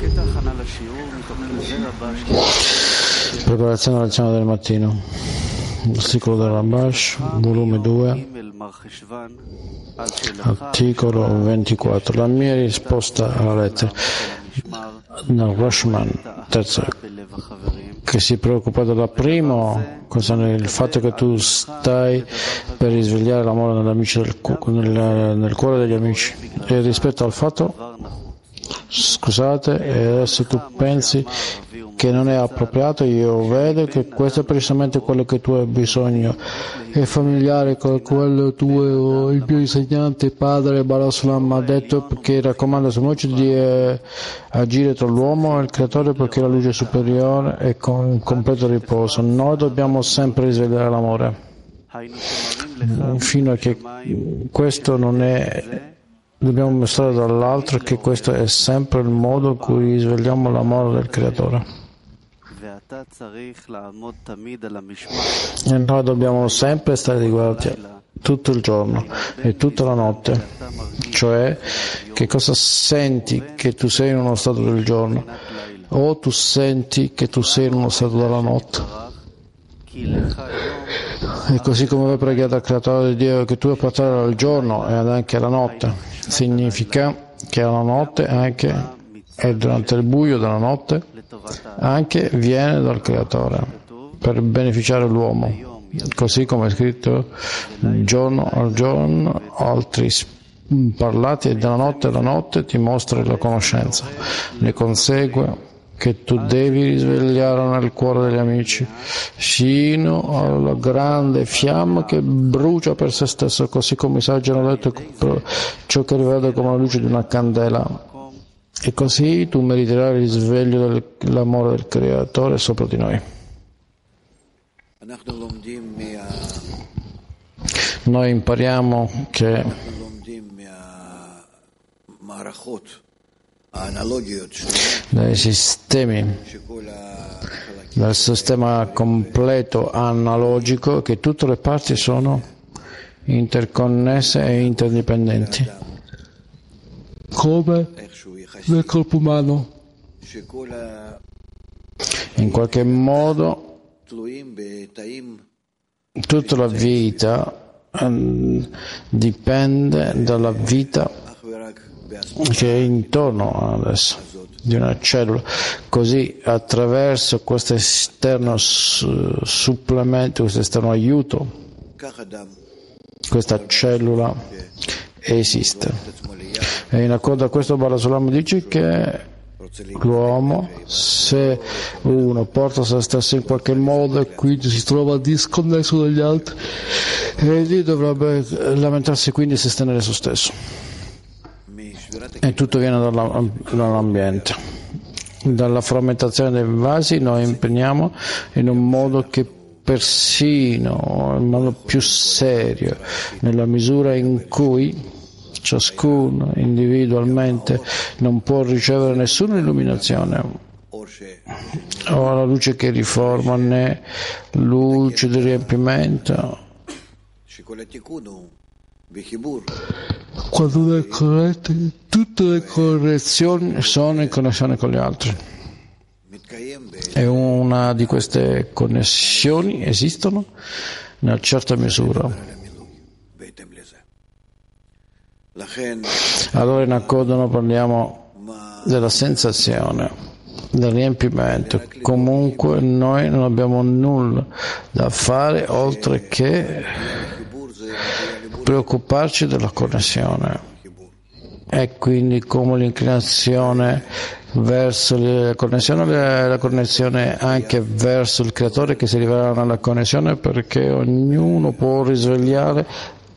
Preparazione alla lezione del mattino. Articolo del Rambash, volume 2, articolo 24. La mia risposta alla lettera del Rashman, terzo, che si preoccupa della prima, il fatto che tu stai per risvegliare l'amore nel cuore degli amici, e rispetto al fatto, scusate, e adesso tu pensi che non è appropriato, io vedo che questo è precisamente quello che tu hai bisogno, è familiare con quello tuo. Il mio insegnante padre Barasulam ha detto che raccomanda su noi di agire tra l'uomo e il creatore, perché la luce superiore è con completo riposo. Noi dobbiamo sempre risvegliare l'amore fino a che questo non è. Dobbiamo mostrare dall'altro che questo è sempre il modo in cui risvegliamo l'amore del creatore. E noi dobbiamo sempre stare di guardia tutto il giorno e tutta la notte. Cioè, che cosa senti che tu sei in uno stato del giorno, o tu senti che tu sei in uno stato della notte. E così come vai preghiato al creatore di Dio che tu puoi portare al giorno e anche alla notte, significa che alla notte anche e durante il buio della notte anche viene dal creatore per beneficiare l'uomo, così come è scritto giorno al giorno altri parlati, e dalla notte alla notte ti mostra la conoscenza. Ne consegue che tu devi risvegliare nel cuore degli amici fino alla grande fiamma che brucia per se stesso, così come i saggi hanno detto ciò che rivede come la luce di una candela, e così tu meriterai il risveglio dell'amore del creatore sopra di noi. Noi impariamo che dai sistemi, dal sistema completo analogico, che tutte le parti sono interconnesse e interdipendenti, come nel corpo umano. In qualche modo tutta la vita dipende dalla vita che è intorno adesso di una cellula. Così, attraverso questo esterno supplemento, questo esterno aiuto, questa cellula esiste. E in accordo a questo Barasulam dice che l'uomo, se uno porta se stesso in qualche modo e quindi si trova disconnesso dagli altri, egli dovrebbe lamentarsi, quindi sostenere se stesso. E tutto viene dall'ambiente. Dalla frammentazione dei vasi noi impegniamo in un modo che persino in modo più serio, nella misura in cui ciascuno individualmente non può ricevere nessuna illuminazione o la luce che riforma, né luce di riempimento. Quando non è corretto, tutte le correzioni sono in connessione con gli altri, e una di queste connessioni esistono in una certa misura. Allora in accordo noi parliamo della sensazione, del riempimento. Comunque noi non abbiamo nulla da fare oltre che preoccuparci della connessione, e quindi come l'inclinazione verso la connessione anche verso il creatore che si rivela nella connessione, perché ognuno può risvegliare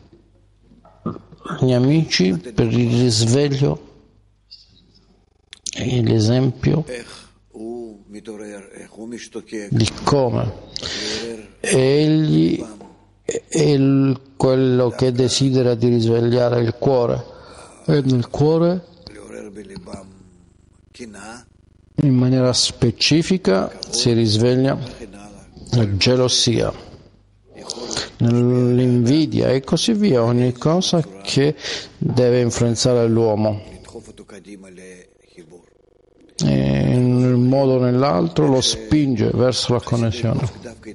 gli amici per il risveglio. E l'esempio di come egli è quello che desidera di risvegliare il cuore, e nel cuore in maniera specifica si risveglia la gelosia, l'invidia e così via, ogni cosa che deve influenzare l'uomo. modo o nell'altro lo spinge verso la connessione.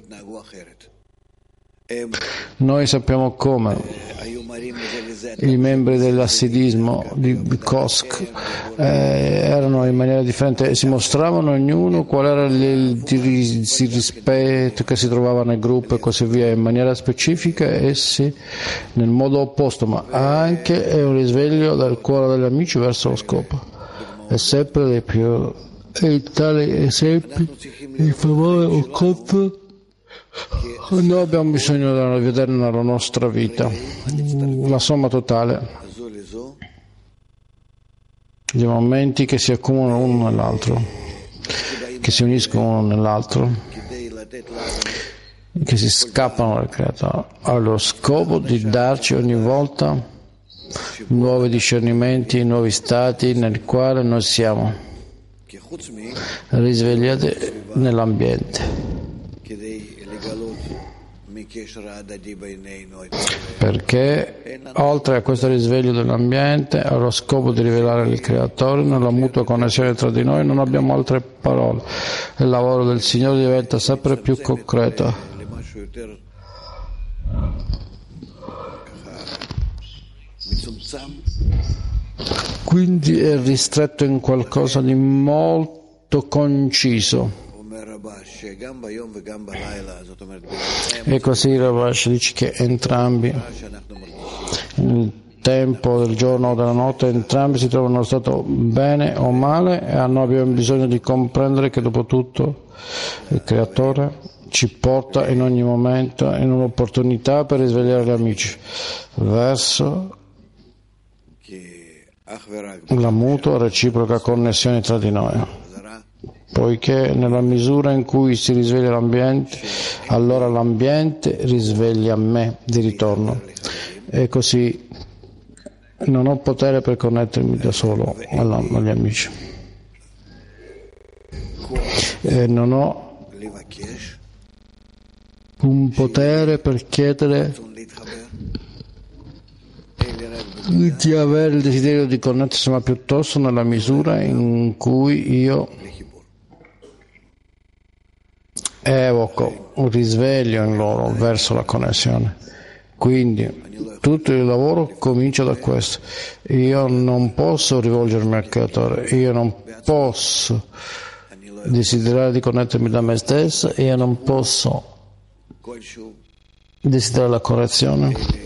Noi sappiamo come i membri dell'assidismo di Kosk erano in maniera differente, si mostravano ognuno qual era il rispetto che si trovava nel gruppo e così via, in maniera specifica, essi nel modo opposto, ma anche è un risveglio del cuore degli amici verso lo scopo, e sempre di più. E tali esempi in favore o contro noi abbiamo bisogno di vedere nella nostra vita la somma totale dei momenti che si accumulano uno nell'altro, che si uniscono uno nell'altro, che si scappano dal creatore, allo scopo di darci ogni volta nuovi discernimenti, nuovi stati nel quale noi siamo risvegliati nell'ambiente. Perché oltre a questo risveglio dell'ambiente, allo scopo di rivelare il creatore nella mutua connessione tra di noi, non abbiamo altre parole. Il lavoro del Signore diventa sempre più concreto. Quindi è ristretto in qualcosa di molto conciso. E così Rabash dice che entrambi, nel tempo del giorno o della notte, entrambi si trovano in uno stato bene o male, e noi abbiamo bisogno di comprendere che dopo tutto il Creatore ci porta in ogni momento in un'opportunità per risvegliare gli amici verso la mutua reciproca connessione tra di noi, poiché nella misura in cui si risveglia l'ambiente, allora l'ambiente risveglia me di ritorno, e così non ho potere per connettermi da solo agli amici, e non ho un potere per chiedere di avere il desiderio di connettersi, ma piuttosto nella misura in cui io evoco un risveglio in loro verso la connessione. Quindi tutto il lavoro comincia da questo. Io non posso rivolgermi al Creatore, io non posso desiderare di connettermi da me stesso, io non posso desiderare la correzione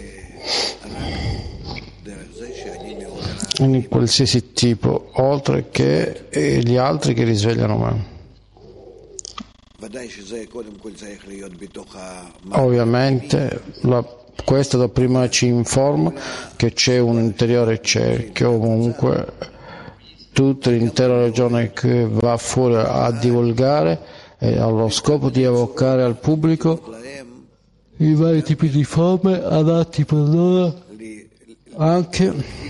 in qualsiasi tipo, oltre che gli altri che risvegliano me. Ovviamente questo da prima ci informa che c'è un interiore cerchio, comunque tutta l'intera regione che va fuori a divulgare e allo scopo di evocare al pubblico i vari tipi di forme adatti per loro, anche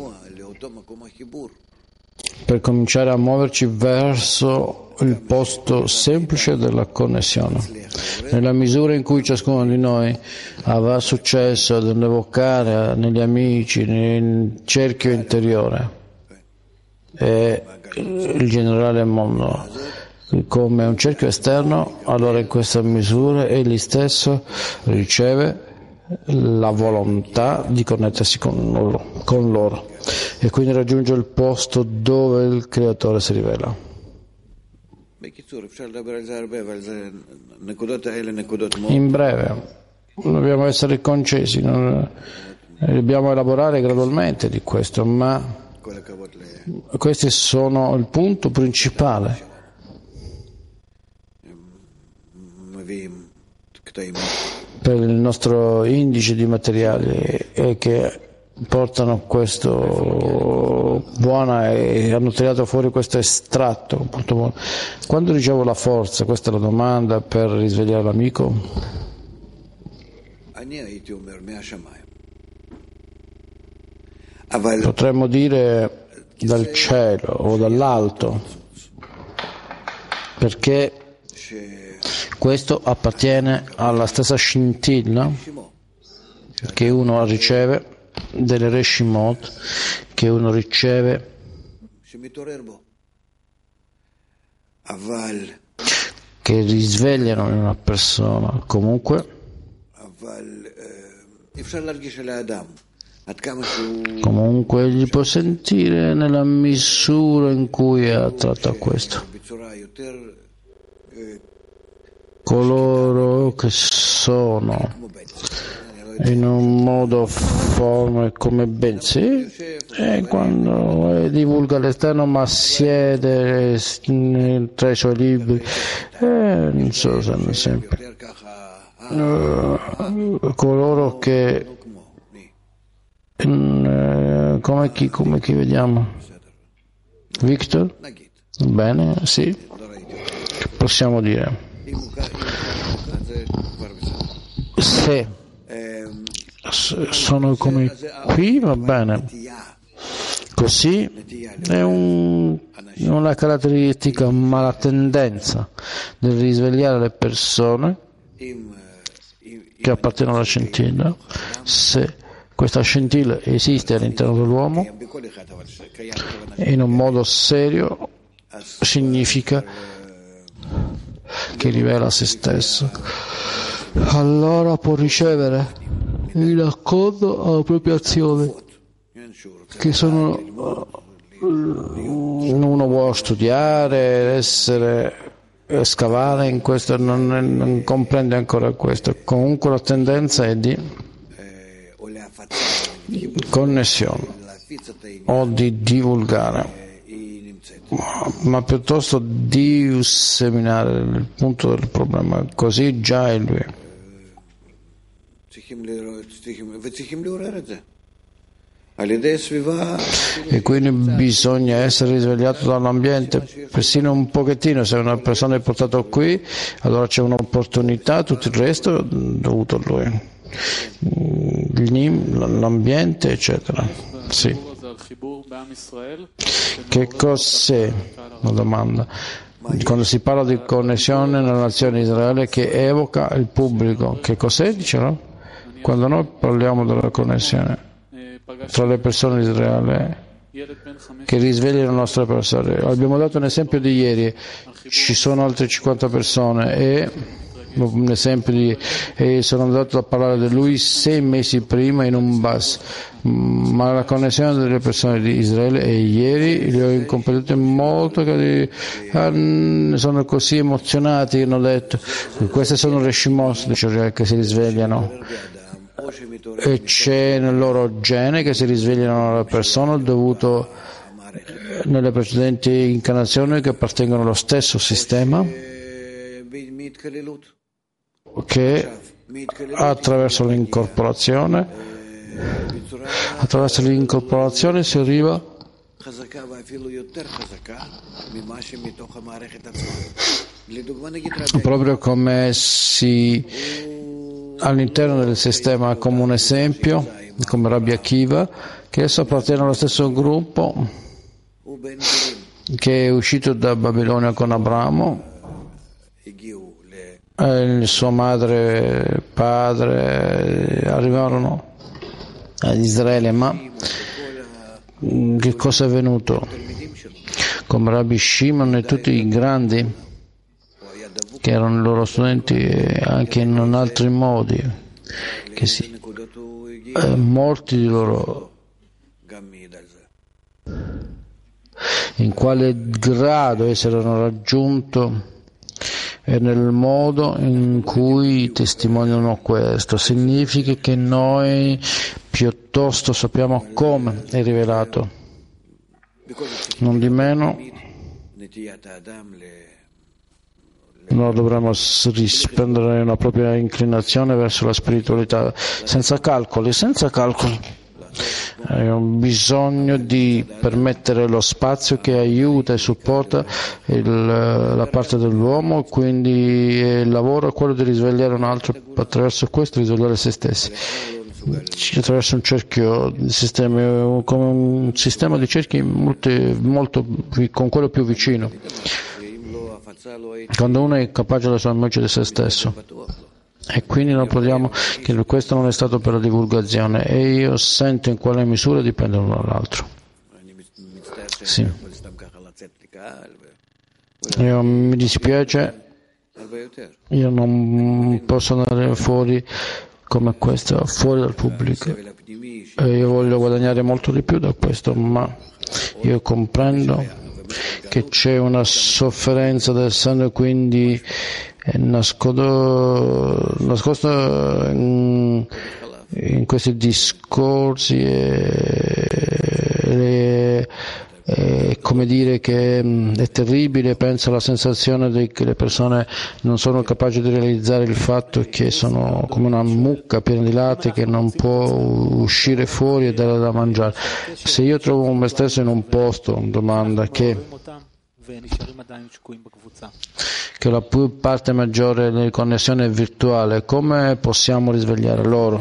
per cominciare a muoverci verso il posto semplice della connessione. Nella misura in cui ciascuno di noi avrà successo nell'evocare negli amici, nel cerchio interiore e il generale mondo come un cerchio esterno, allora in questa misura egli stesso riceve la volontà di connettersi con loro e quindi raggiunge il posto dove il Creatore si rivela. In breve, dobbiamo essere concisi, dobbiamo elaborare gradualmente di questo, ma questi sono il punto principale per il nostro indice di materiali e che portano questo buona e hanno tirato fuori questo estratto. Quando ricevo la forza, questa è la domanda per risvegliare l'amico, potremmo dire dal cielo o dall'alto, perché questo appartiene alla stessa scintilla che uno riceve delle Reshimot, che uno riceve che risvegliano in una persona. Comunque gli può sentire nella misura in cui è attratto a questo. Coloro che sono in un modo forma come bensì, e quando divulga l'esterno ma siede tra i suoi libri, non so se ne sempre coloro che come chi vediamo? Victor? Bene, sì, possiamo dire se sono come qui, va bene, così è una caratteristica, ma la tendenza di risvegliare le persone che appartengono alla scintilla, se questa scintilla esiste all'interno dell'uomo in un modo serio, significa che rivela se stesso, allora può ricevere in accordo alla propria azione, che sono uno vuole studiare, scavare in questo, non comprende ancora questo. Comunque la tendenza è di connessione o di divulgare, ma piuttosto di seminare il punto del problema, così già è lui. E quindi bisogna essere risvegliato dall'ambiente, persino un pochettino. Se una persona è portata qui, allora c'è un'opportunità, tutto il resto è dovuto a lui, l'ambiente, eccetera. Sì. Che cos'è? Una domanda. Quando si parla di connessione nella nazione di Israele che evoca il pubblico, che cos'è? Dicelo? Quando noi parliamo della connessione tra le persone di Israele che risvegliano le nostre persone, abbiamo dato un esempio di ieri, ci sono altre 50 persone e un esempio e sono andato a parlare di lui 6 mesi prima in un bus, ma la connessione delle persone di Israele e ieri li ho incompetenti molto, che sono così emozionati che hanno detto queste sono reshimos, cioè che si risvegliano, e c'è nel loro gene che si risvegliano alla persona dovuto nelle precedenti incarnazioni che appartengono allo stesso sistema, che attraverso l'incorporazione si arriva proprio come all'interno del sistema, come un esempio, come Rabbi Akiva, che esso appartiene allo stesso gruppo che è uscito da Babilonia con Abramo, sua madre e padre arrivarono ad Israele, ma che cosa è avvenuto? Come Rabbi Shimon e tutti i grandi che erano i loro studenti anche in altri modi, che molti di loro, in quale grado essi erano raggiunto e nel modo in cui testimoniano questo, significa che noi piuttosto sappiamo come è rivelato. Non di meno, noi dovremmo rispondere una propria inclinazione verso la spiritualità senza calcoli. È un bisogno di permettere lo spazio che aiuta e supporta la parte dell'uomo, quindi il lavoro è quello di risvegliare un altro, attraverso questo risvegliare se stessi, attraverso un cerchio di sistemi, come un sistema di cerchi molto con quello più vicino. Quando uno è capace della sua immagine di se stesso, e quindi non parliamo che questo non è stato per la divulgazione, e io sento in quale misura dipende l'uno dall'altro. Sì. Mi dispiace, io non posso andare fuori come questo, fuori dal pubblico. Io voglio guadagnare molto di più da questo, ma io comprendo che c'è una sofferenza del sangue, quindi è nascosto in questi discorsi come dire che è terribile. Penso alla sensazione che le persone non sono capaci di realizzare il fatto che sono come una mucca piena di latte che non può uscire fuori e dare da mangiare. Se io trovo me stesso in un posto, domanda che la parte maggiore delle connessioni è virtuale, come possiamo risvegliare loro?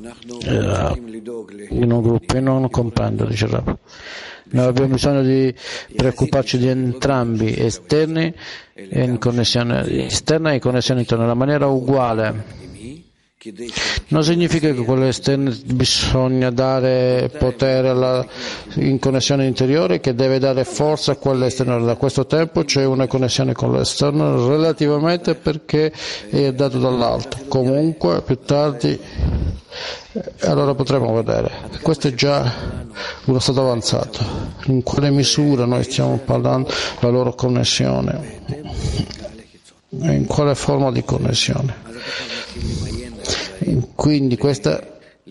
In un gruppo, io non comprendo, dice Rav. Noi abbiamo bisogno di preoccuparci di entrambi, esterni e in connessione esterna e in connessione interna, nella maniera uguale. Non significa che quello esterno bisogna dare potere in connessione interiore, che deve dare forza a quello esterno. Da questo tempo c'è una connessione con l'esterno relativamente perché è dato dall'alto. Comunque più tardi allora potremo vedere. Questo è già uno stato avanzato. In quale misura noi stiamo parlando della loro connessione? In quale forma di connessione? Quindi questa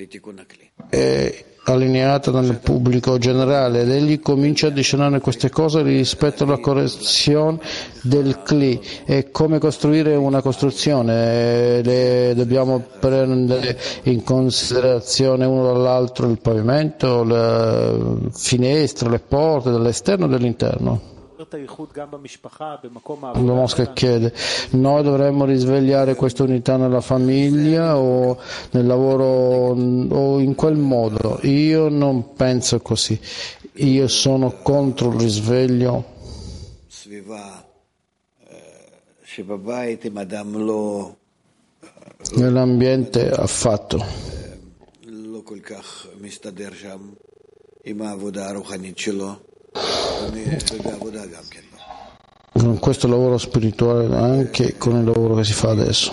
è allineata nel pubblico generale ed egli comincia a addizionare queste cose rispetto alla correzione del Kli. E come costruire una costruzione? Dobbiamo prendere in considerazione uno dall'altro il pavimento, le finestre, le porte dall'esterno e dall'interno. La Mosca chiede: noi dovremmo risvegliare questa unità nella famiglia o nel lavoro o in quel modo? Io non penso così. Io sono contro il risveglio nell'ambiente affatto. Con questo lavoro spirituale, anche con il lavoro che si fa adesso.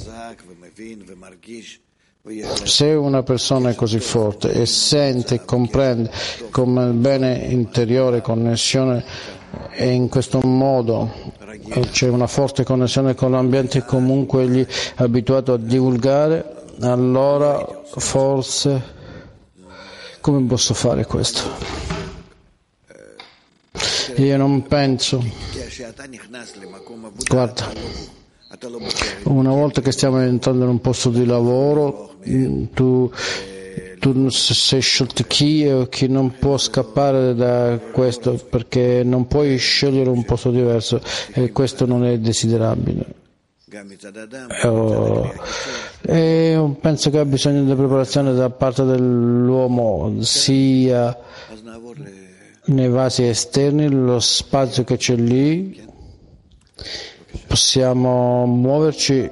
Se una persona è così forte e sente e comprende come il bene interiore, connessione, e in questo modo c'è una forte connessione con l'ambiente, comunque egli è abituato a divulgare, allora forse come posso fare questo? Io non penso. Guarda, una volta che stiamo entrando in un posto di lavoro, tu sei scelto chi non può scappare da questo, perché non puoi scegliere un posto diverso e questo non è desiderabile. E penso che ha bisogno di preparazione da parte dell'uomo, sia nei vasi esterni, lo spazio che c'è lì, possiamo muoverci